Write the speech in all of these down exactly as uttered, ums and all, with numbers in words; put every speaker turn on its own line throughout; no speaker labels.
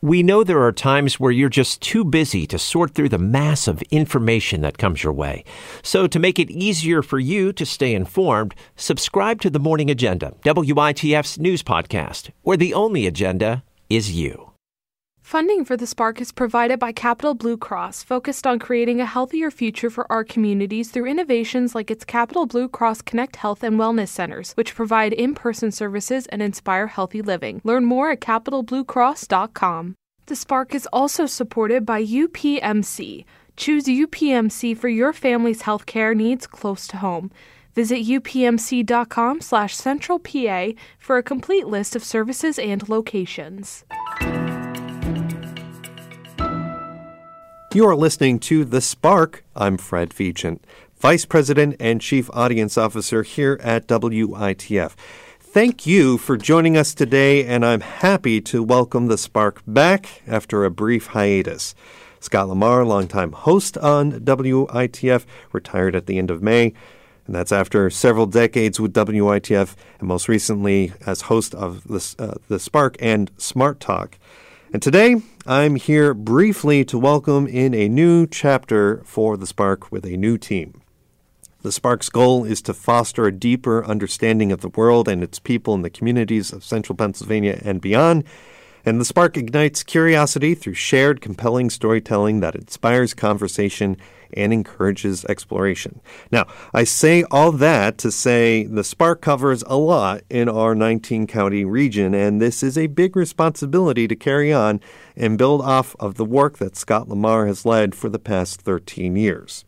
We know there are times where you're just too busy to sort through the mass of information that comes your way. So to make it easier for you to stay informed, subscribe to The Morning Agenda, W I T F's news podcast, where the only agenda is you.
Funding for the Spark is provided by Capital Blue Cross, focused on creating a healthier future for our communities through innovations like its Capital Blue Cross Connect Health and Wellness Centers, which provide in-person services and inspire healthy living. Learn more at capital blue cross dot com. The Spark is also supported by U P M C. Choose U P M C for your family's healthcare needs close to home. Visit U P M C dot com slash central P A for a complete list of services and locations.
You are listening to The Spark. I'm Fred Fegent, Vice President and Chief Audience Officer here at W I T F. Thank you for joining us today, and I'm happy to welcome The Spark back after a brief hiatus. Scott Lamar, longtime host on W I T F, retired at the end of May, and that's after several decades with W I T F, and most recently as host of The, uh, the Spark and Smart Talk. And today, I'm here briefly to welcome in a new chapter for The Spark with a new team. The Spark's goal is to foster a deeper understanding of the world and its people in the communities of central Pennsylvania and beyond. And The Spark ignites curiosity through shared, compelling storytelling that inspires conversation and encourages exploration. Now, I say all that to say The Spark covers a lot in our nineteen-county region, and this is a big responsibility to carry on and build off of the work that Scott Lamar has led for the past thirteen years.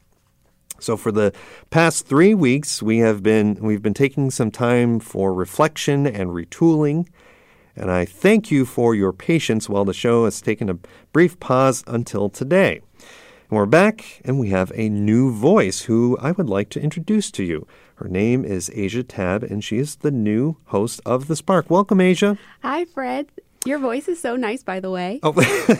So for the past three weeks, we have been we've been taking some time for reflection and retooling, and I thank you for your patience while the show has taken a brief pause until today. And we're back, and we have a new voice who I would like to introduce to you. Her name is Asia Tab, and she is the new host of The Spark. Welcome, Asia.
Hi, Fred. Your voice is so nice, by the way.
Oh,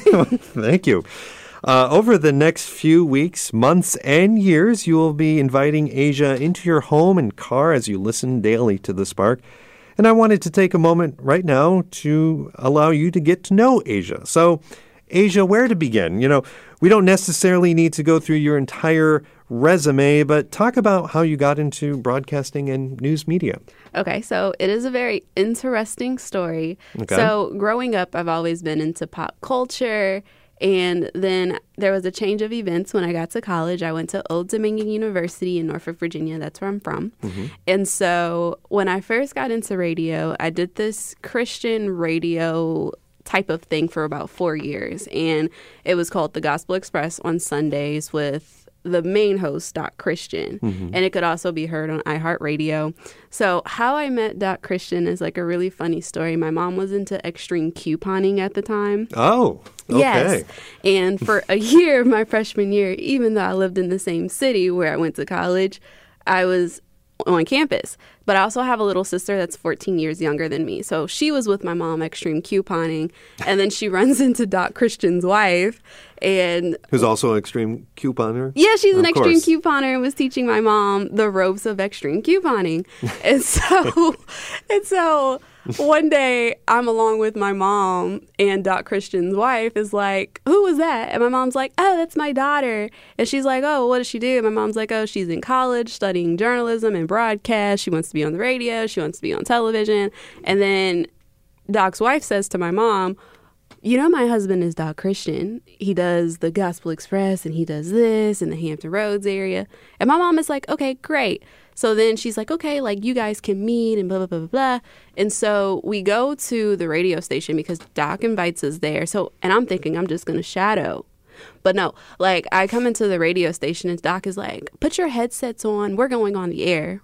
thank you. Uh, over the next few weeks, months, and years, you will be inviting Asia into your home and car as you listen daily to The Spark. And I wanted to take a moment right now to allow you to get to know Asia. So, Asia, where to begin? You know, we don't necessarily need to go through your entire resume, but talk about how you got into broadcasting and news media.
Okay, so it is a very interesting story.
Okay.
So growing up, I've always been into pop culture. And then there was a change of events when I got to college. I went to Old Dominion University in Norfolk, Virginia. That's where I'm from. Mm-hmm. And so when I first got into radio, I did this Christian radio type of thing for about four years. And it was called The Gospel Express on Sundays with the main host, Doc Christian. Mm-hmm. And it could also be heard on iHeartRadio. So how I met Doc Christian is like a really funny story. My mom was into extreme couponing at the time.
Oh, okay.
Yes. And for a year, my freshman year, even though I lived in the same city where I went to college, I was on campus. But I also have a little sister that's fourteen years younger than me. So she was with my mom extreme couponing. And then she runs into Doc Christian's wife. And
who's also an extreme couponer?
Yeah, she's an
of
extreme
course.
couponer and was teaching my mom the ropes of extreme couponing. and so and so one day I'm along with my mom and Doc Christian's wife is like, who was that? And my mom's like, oh, that's my daughter. And she's like, oh, what does she do? And my mom's like, oh, she's in college studying journalism and broadcast. She wants to be on the radio. She wants to be on television. And then Doc's wife says to my mom, you know, my husband is Doc Christian. He does the Gospel Express and he does this in the Hampton Roads area. And my mom is like, okay, great. So then she's like, okay, like you guys can meet and blah, blah, blah, blah, blah. And so we go to the radio station because Doc invites us there. So, and I'm thinking I'm just going to shadow. But no, like I come into the radio station and Doc is like, put your headsets on. We're going on the air.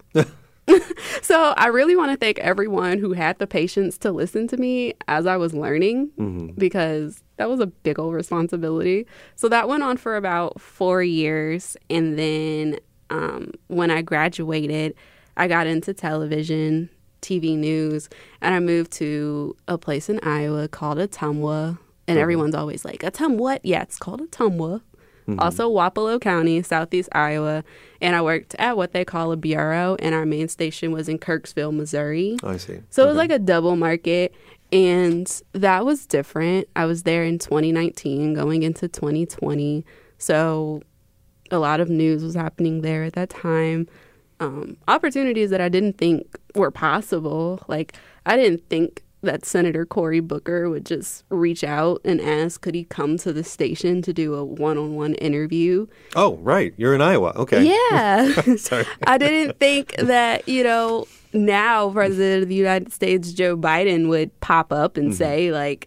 So I really want to thank everyone who had the patience to listen to me as I was learning, mm-hmm. because that was a big old responsibility. So that went on for about four years. And then um, when I graduated, I got into television, T V news, and I moved to a place in Iowa called Ottumwa. And mm-hmm. everyone's always like, Ottumwa? Yeah, it's called Ottumwa. Mm-hmm. Also Wapello County, southeast Iowa. And I worked at what they call a bureau, and our main station was in Kirksville, Missouri.
I see.
So
okay.
it was like a double market. And that was different. I was there in twenty nineteen, going into twenty twenty. So a lot of news was happening there at that time. Um, opportunities that I didn't think were possible. Like, I didn't think that Senator Cory Booker would just reach out and ask, could he come to the station to do a one-on-one interview?
Oh, right. You're in Iowa. Okay.
Yeah.
Sorry.
I didn't think that, you know, now President of the United States, Joe Biden, would pop up and mm-hmm. say, like,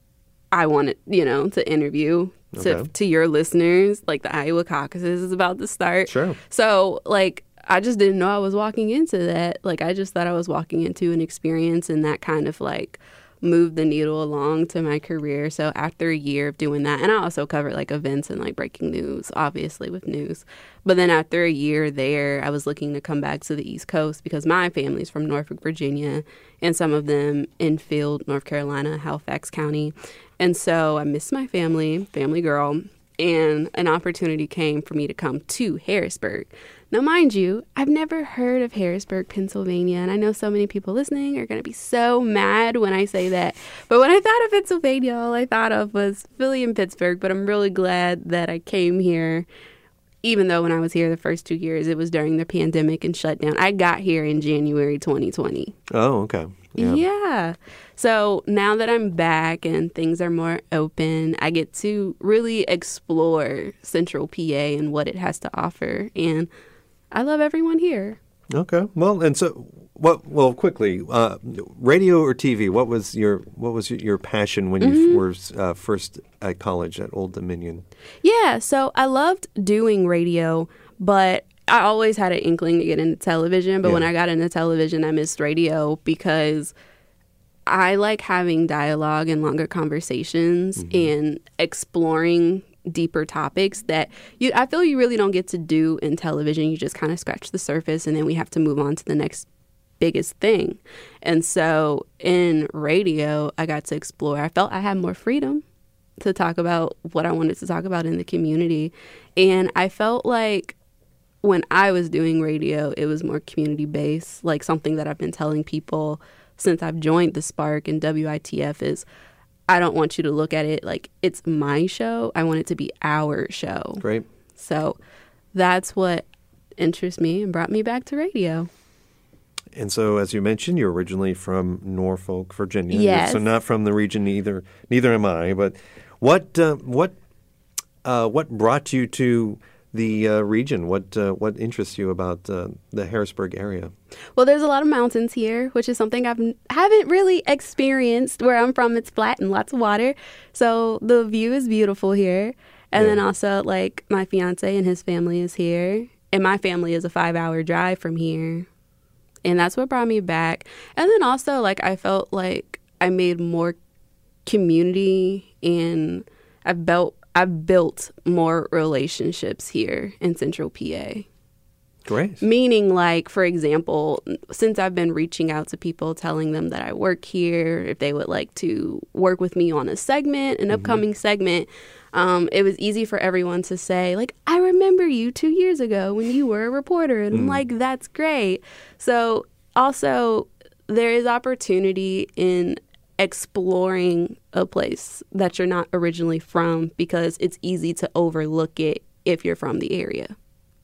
I want it, you know, to interview to, okay. to your listeners. Like, the Iowa caucuses is about to start.
Sure.
So, like, I just didn't know I was walking into that. Like, I just thought I was walking into an experience, and that kind of, like, moved the needle along to my career. So after a year of doing that, and I also covered, like, events and, like, breaking news, obviously, with news. But then after a year there, I was looking to come back to the East Coast because my family's from Norfolk, Virginia, and some of them in Field, North Carolina, Halifax County. And so I missed my family, family girl, and an opportunity came for me to come to Harrisburg. Now, mind you, I've never heard of Harrisburg, Pennsylvania, and I know so many people listening are going to be so mad when I say that. But when I thought of Pennsylvania, all I thought of was Philly and Pittsburgh, but I'm really glad that I came here, even though when I was here the first two years, it was during the pandemic and shutdown. I got here in January twenty twenty.
Oh, okay. Yeah.
yeah. So now that I'm back and things are more open, I get to really explore Central P A and what it has to offer. And I love everyone here.
Okay. Well, and so what? Well, quickly, uh, radio or T V? What was your What was your passion when you mm-hmm. were uh, first at college at Old Dominion?
Yeah. So I loved doing radio, but I always had an inkling to get into television. But yeah. when I got into television, I missed radio because I like having dialogue and longer conversations mm-hmm. and exploring deeper topics that you I feel you really don't get to do in television. You just kind of scratch the surface and then we have to move on to the next biggest thing. And so in radio, I got to explore. I felt I had more freedom to talk about what I wanted to talk about in the community. And I felt like when I was doing radio, it was more community-based, like something that I've been telling people since I've joined the Spark and W I T F is I don't want you to look at it like it's my show. I want it to be our show.
Great.
So that's what interests me and brought me back to radio.
And so, as you mentioned, you're originally from Norfolk, Virginia.
Yes.
So not from the region either. Neither am I. But what uh, what uh, what brought you to the uh, region? What uh, what interests you about uh, the Harrisburg area?
Well, there's a lot of mountains here, which is something I've haven't really experienced. Where I'm from, it's flat and lots of water, so the view is beautiful here. And yeah. then also, like, my fiance and his family is here, and my family is a five-hour drive from here, and that's what brought me back. And then also, like, I felt like I made more community, and I've built I've built more relationships here in Central P A.
Great.
Meaning, like, for example, since I've been reaching out to people, telling them that I work here, if they would like to work with me on a segment, an mm-hmm. upcoming segment, um, it was easy for everyone to say, like, I remember you two years ago when you were a reporter. And mm. I'm like, that's great. So also, there is opportunity in exploring a place that you're not originally from because it's easy to overlook it if you're from the area.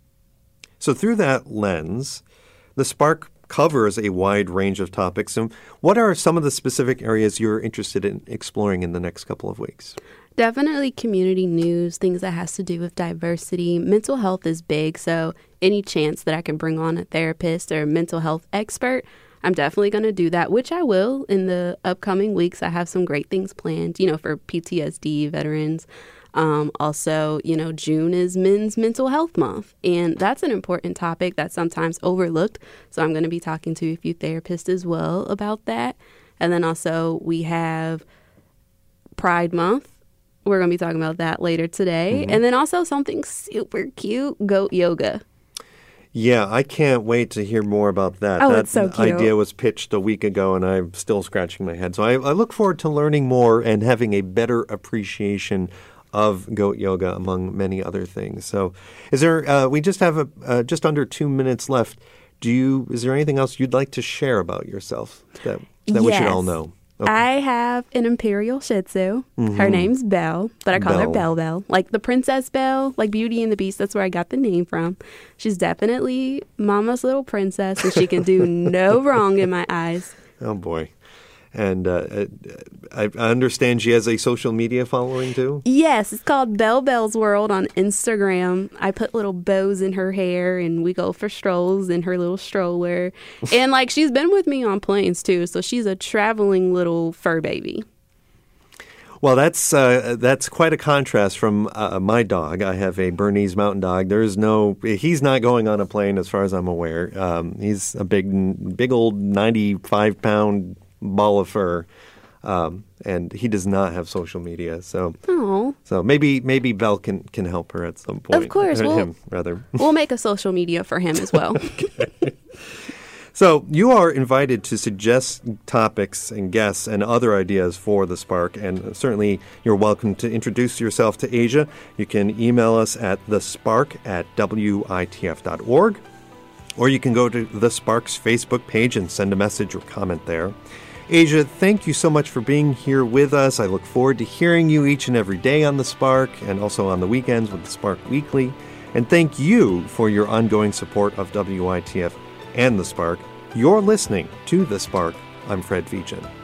So through that lens, the Spark covers a wide range of topics. And what are some of the specific areas you're interested in exploring in the next couple of weeks?
Definitely community news, things that has to do with diversity. Mental health is big, so any chance that I can bring on a therapist or a mental health expert, I'm definitely going to do that, which I will in the upcoming weeks. I have some great things planned, you know, for P T S D veterans. Um, also, you know, June is Men's Mental Health Month, and that's an important topic that's sometimes overlooked. So I'm going to be talking to a few therapists as well about that. And then also we have Pride Month. We're going to be talking about that later today. Mm-hmm. And then also something super cute, goat yoga.
Yeah, I can't wait to hear more about that.
Oh,
that
it's so cute.
idea was pitched a week ago, and I'm still scratching my head. So I, I look forward to learning more and having a better appreciation of goat yoga, among many other things. So, is there? Uh, we just have a, uh, just under two minutes left. Do you? Is there anything else you'd like to share about yourself that that
yes.
we should all know? Okay.
I have an Imperial Shih Tzu. Her name's Belle, but I call her
Belle.
Belle Belle. Like the Princess Belle, like Beauty and the Beast. That's where I got the name from. She's definitely Mama's little princess, and she can do no wrong in my eyes.
Oh, boy. And uh, I, I understand she has a social media following, too?
Yes, it's called Belle Belle's World on Instagram. I put little bows in her hair, and we go for strolls in her little stroller. And, like, she's been with me on planes, too, so she's a traveling little fur baby.
Well, that's uh, that's quite a contrast from uh, my dog. I have a Bernese Mountain Dog. There's no, he's not going on a plane as far as I'm aware. Um, he's a big, big old ninety-five pound ball of fur, um, and he does not have social media. So,
Oh,
so maybe maybe Belle can, can help her at some point.
Of course,
Or
we'll-
him rather.
we'll make a social media for him as well.
So you are invited to suggest topics and guests and other ideas for the Spark, and certainly you're welcome to introduce yourself to Asia. You can email us at thespark at w i t f dot org, or you can go to the Spark's Facebook page and send a message or comment there. Asia, thank you so much for being here with us. I look forward to hearing you each and every day on the Spark and also on the weekends with the Spark Weekly. And thank you for your ongoing support of W I T F and the Spark. You're listening to The Spark. I'm Fred Veachin.